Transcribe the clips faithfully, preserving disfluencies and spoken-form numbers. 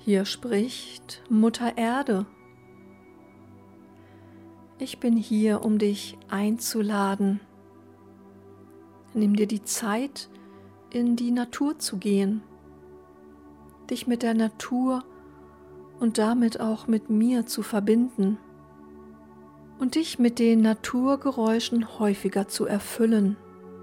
Hier spricht Mutter Erde. Ich bin hier, um dich einzuladen. Nimm dir die Zeit, in die Natur zu gehen, dich mit der Natur und damit auch mit mir zu verbinden und dich mit den Naturgeräuschen häufiger zu erfüllen.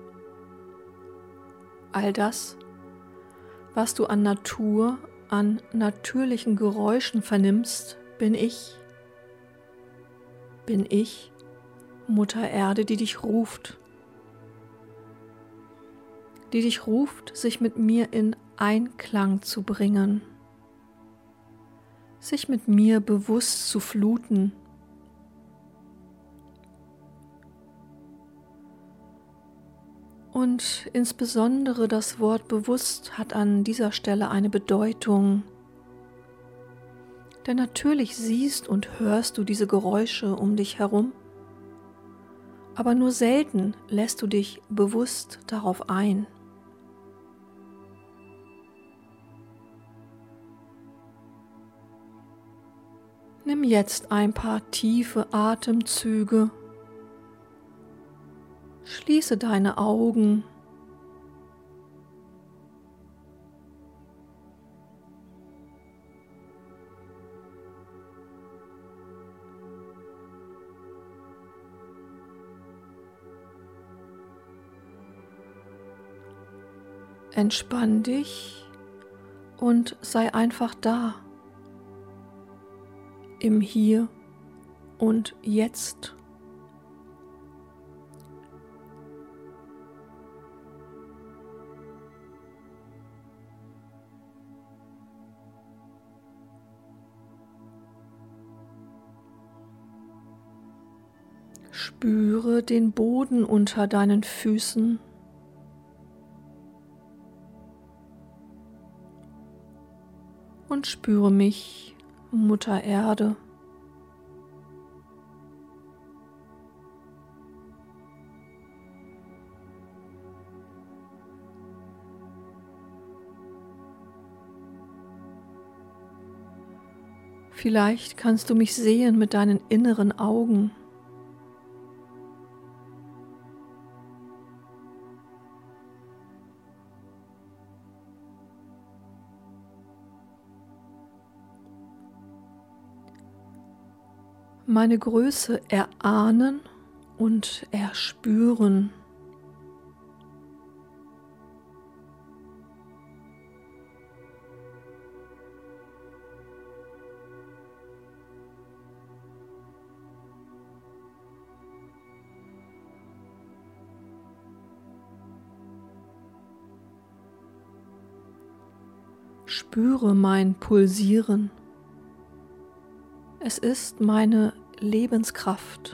All das, was du an Natur, an natürlichen Geräuschen vernimmst, bin ich. Bin ich, Mutter Erde, die dich ruft, die dich ruft, sich mit mir in Einklang zu bringen, sich mit mir bewusst zu fluten. Und insbesondere das Wort bewusst hat an dieser Stelle eine Bedeutung. Denn natürlich siehst und hörst du diese Geräusche um dich herum, aber nur selten lässt du dich bewusst darauf ein. Nimm jetzt ein paar tiefe Atemzüge. Schließe deine Augen. Entspann dich und sei einfach da, im Hier und Jetzt. Spüre den Boden unter deinen Füßen. Und spüre mich, Mutter Erde. Vielleicht kannst du mich sehen mit deinen inneren Augen. Meine Größe erahnen und erspüren. Spüre mein Pulsieren. Es ist meine Lebenskraft.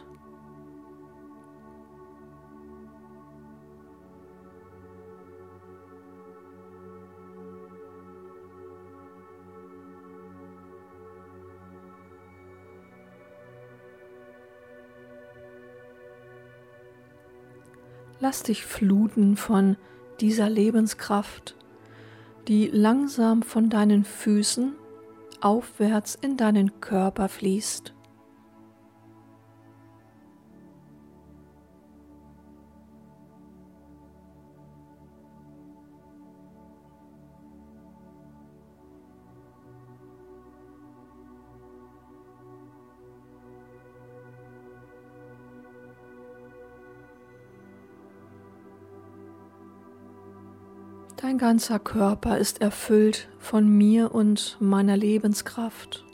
Lass dich fluten von dieser Lebenskraft, die langsam von deinen Füßen aufwärts in deinen Körper fließt. Dein ganzer Körper ist erfüllt von mir und meiner Lebenskraft.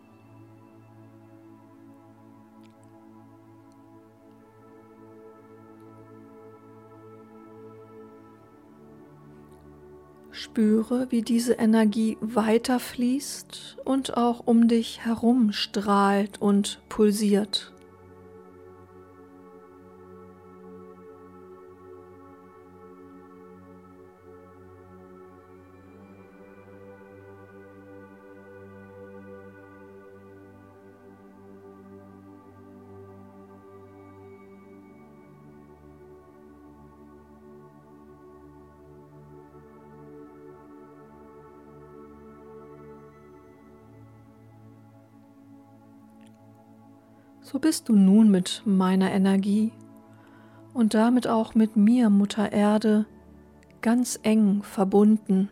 Spüre, wie diese Energie weiterfließt und auch um dich herum strahlt und pulsiert. So bist du nun mit meiner Energie und damit auch mit mir, Mutter Erde, ganz eng verbunden.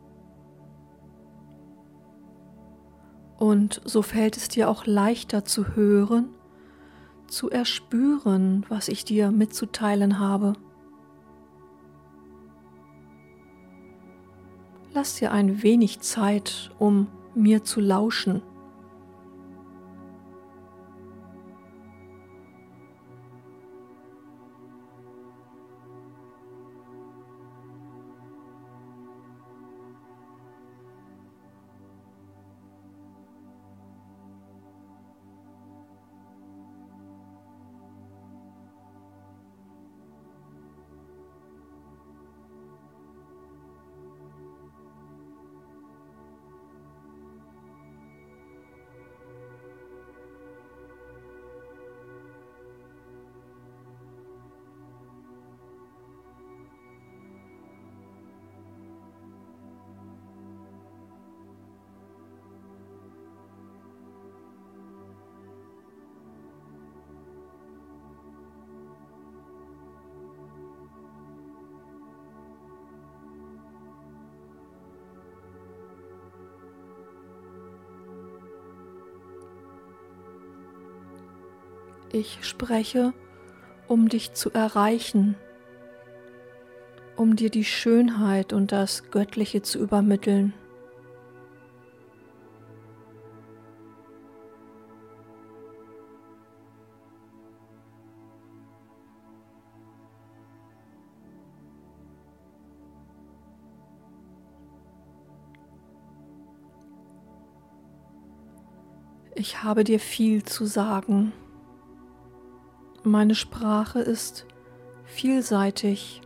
Und so fällt es dir auch leichter zu hören, zu erspüren, was ich dir mitzuteilen habe. Lass dir ein wenig Zeit, um mir zu lauschen. Ich spreche, um dich zu erreichen, um dir die Schönheit und das Göttliche zu übermitteln. Ich habe dir viel zu sagen. Meine Sprache ist vielseitig.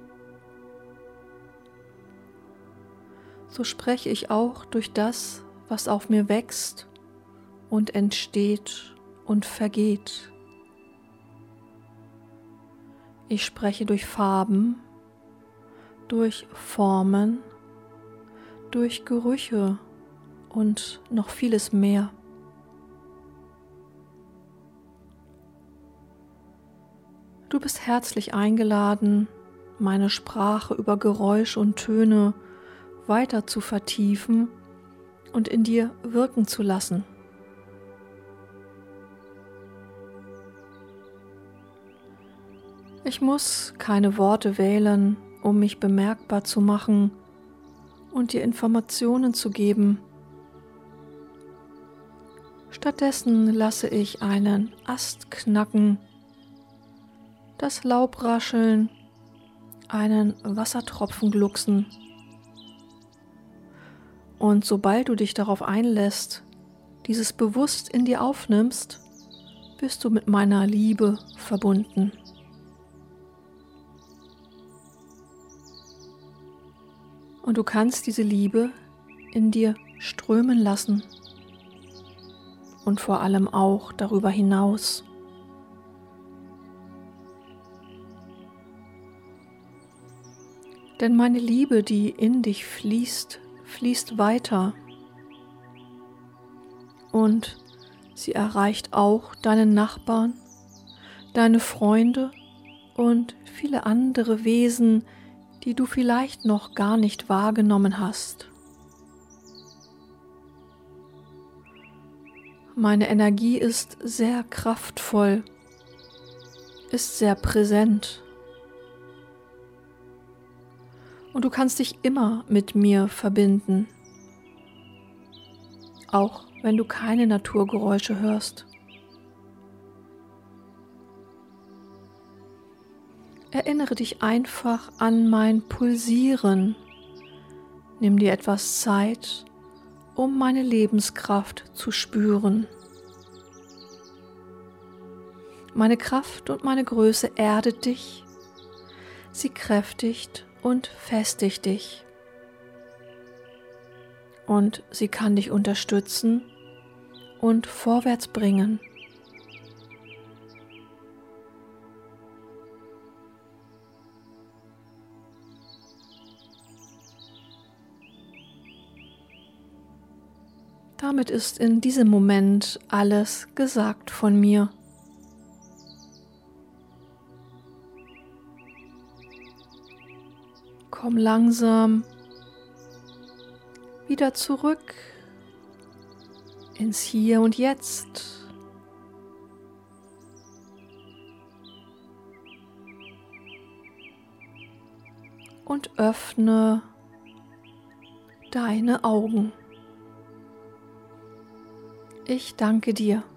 So spreche ich auch durch das, was auf mir wächst und entsteht und vergeht. Ich spreche durch Farben, durch Formen, durch Gerüche und noch vieles mehr. Du bist herzlich eingeladen, meine Sprache über Geräusche und Töne weiter zu vertiefen und in dir wirken zu lassen. Ich muss keine Worte wählen, um mich bemerkbar zu machen und dir Informationen zu geben. Stattdessen lasse ich einen Ast knacken, das Laub rascheln, einen Wassertropfen glucksen. Und sobald du dich darauf einlässt, dieses bewusst in dir aufnimmst, bist du mit meiner Liebe verbunden. Und du kannst diese Liebe in dir strömen lassen und vor allem auch darüber hinaus. Denn meine Liebe, die in dich fließt, fließt weiter und sie erreicht auch deinen Nachbarn, deine Freunde und viele andere Wesen, die du vielleicht noch gar nicht wahrgenommen hast. Meine Energie ist sehr kraftvoll, ist sehr präsent. Und du kannst dich immer mit mir verbinden, auch wenn du keine Naturgeräusche hörst. Erinnere dich einfach an mein Pulsieren. Nimm dir etwas Zeit, um meine Lebenskraft zu spüren. Meine Kraft und meine Größe erdet dich, sie kräftigt und festigt dich. Und sie kann dich unterstützen und vorwärts bringen. Damit ist in diesem Moment alles gesagt von mir. Komm langsam wieder zurück ins Hier und Jetzt. Und öffne deine Augen. Ich danke dir.